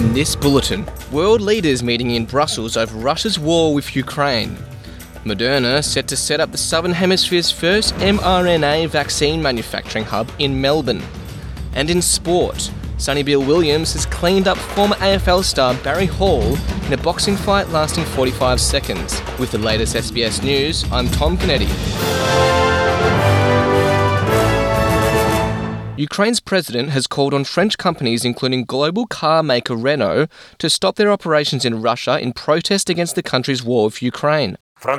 In this bulletin, world leaders meeting in Brussels over Russia's war with Ukraine. Moderna set to set up the Southern Hemisphere's first mRNA vaccine manufacturing hub in Melbourne. And in sport, Sonny Bill Williams has cleaned up former AFL star Barry Hall in a boxing fight lasting 45 seconds. With the latest SBS News, I'm Tom Kennedy. Ukraine's president has called on French companies, including global car maker Renault, to stop their operations in Russia in protest against the country's war with Ukraine.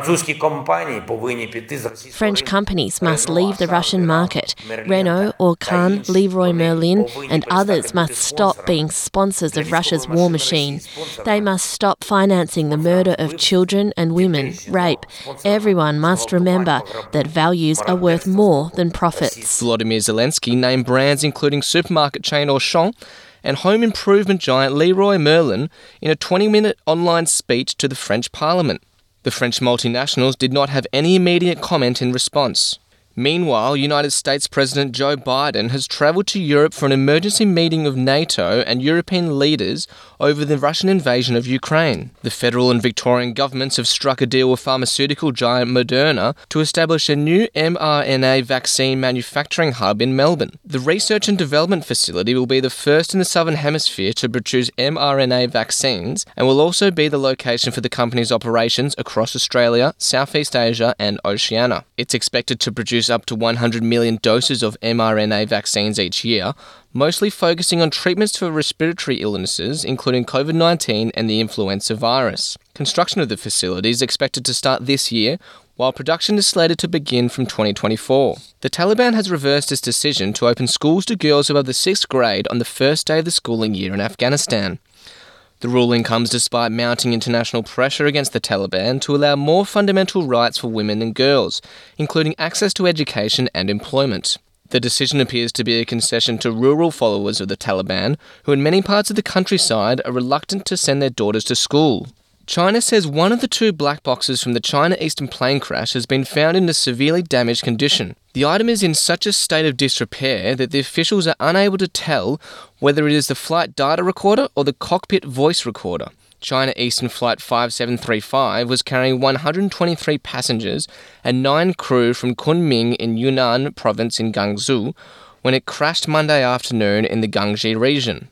French companies must leave the Russian market. Renault, Orcan, Leroy Merlin and others must stop being sponsors of Russia's war machine. They must stop financing the murder of children and women, rape. Everyone must remember that values are worth more than profits. Volodymyr Zelensky named brands including supermarket chain Auchan and home improvement giant Leroy Merlin in a 20-minute online speech to the French Parliament. The French multinationals did not have any immediate comment in response. Meanwhile, United States President Joe Biden has travelled to Europe for an emergency meeting of NATO and European leaders over the Russian invasion of Ukraine. The federal and Victorian governments have struck a deal with pharmaceutical giant Moderna to establish a new mRNA vaccine manufacturing hub in Melbourne. The research and development facility will be the first in the Southern Hemisphere to produce mRNA vaccines and will also be the location for the company's operations across Australia, Southeast Asia and Oceania. It's expected to produce up to 100 million doses of mRNA vaccines each year, mostly focusing on treatments for respiratory illnesses, including COVID-19 and the influenza virus. Construction of the facility is expected to start this year, while production is slated to begin from 2024. The Taliban has reversed its decision to open schools to girls above the 6th grade on the first day of the schooling year in Afghanistan. The ruling comes despite mounting international pressure against the Taliban to allow more fundamental rights for women and girls, including access to education and employment. The decision appears to be a concession to rural followers of the Taliban, who in many parts of the countryside are reluctant to send their daughters to school. China says one of the 2 black boxes from the China Eastern plane crash has been found in a severely damaged condition. The item is in such a state of disrepair that the officials are unable to tell whether it is the flight data recorder or the cockpit voice recorder. China Eastern Flight 5735 was carrying 123 passengers and 9 crew from Kunming in Yunnan province in Guangzhou when it crashed Monday afternoon in the Guangxi region.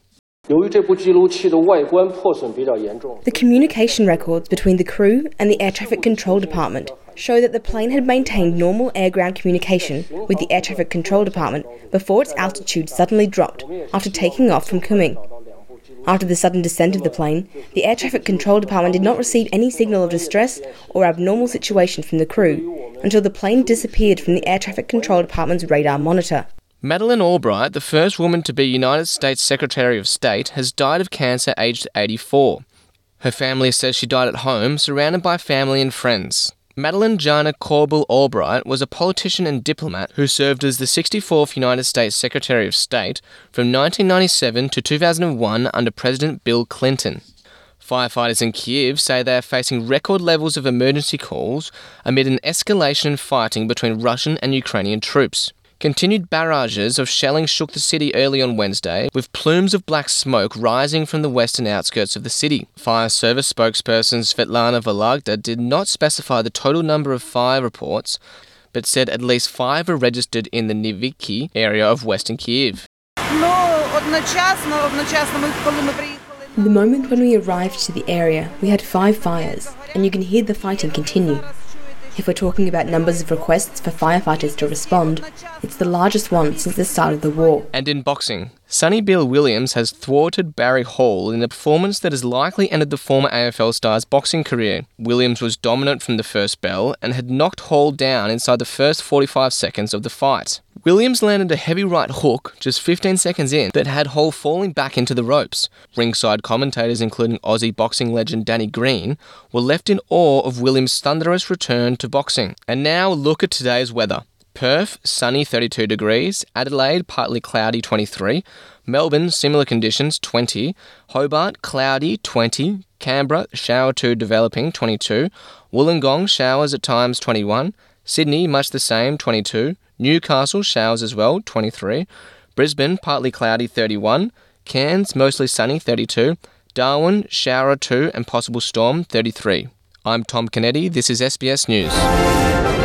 The communication records between the crew and the air traffic control department show that the plane had maintained normal air-ground communication with the air traffic control department before its altitude suddenly dropped after taking off from Kunming. After the sudden descent of the plane, the air traffic control department did not receive any signal of distress or abnormal situation from the crew until the plane disappeared from the air traffic control department's radar monitor. Madeleine Albright, the first woman to be United States Secretary of State, has died of cancer aged 84. Her family says she died at home, surrounded by family and friends. Madeleine Jana Corbell Albright was a politician and diplomat who served as the 64th United States Secretary of State from 1997 to 2001 under President Bill Clinton. Firefighters in Kyiv say they are facing record levels of emergency calls amid an escalation in fighting between Russian and Ukrainian troops. Continued barrages of shelling shook the city early on Wednesday, with plumes of black smoke rising from the western outskirts of the city. Fire service spokesperson Svetlana Vologda did not specify the total number of fire reports, but said at least 5 are registered in the Niviki area of western Kyiv. The moment when we arrived to the area, we had 5 fires, and you can hear the fighting continue. If we're talking about numbers of requests for firefighters to respond, it's the largest one since the start of the war. And in boxing, Sonny Bill Williams has thwarted Barry Hall in a performance that has likely ended the former AFL star's boxing career. Williams was dominant from the first bell and had knocked Hall down inside the first 45 seconds of the fight. Williams landed a heavy right hook just 15 seconds in that had Hall falling back into the ropes. Ringside commentators, including Aussie boxing legend Danny Green, were left in awe of Williams' thunderous return to boxing. And now look at today's weather. Perth, sunny 32 degrees, Adelaide, partly cloudy 23, Melbourne, similar conditions 20, Hobart, cloudy 20, Canberra, shower 2 developing 22, Wollongong, showers at times 21, Sydney, much the same 22, Newcastle, showers as well 23, Brisbane, partly cloudy 31, Cairns, mostly sunny 32, Darwin, shower 2 and possible storm 33. I'm Tom Kennedy. This is SBS News.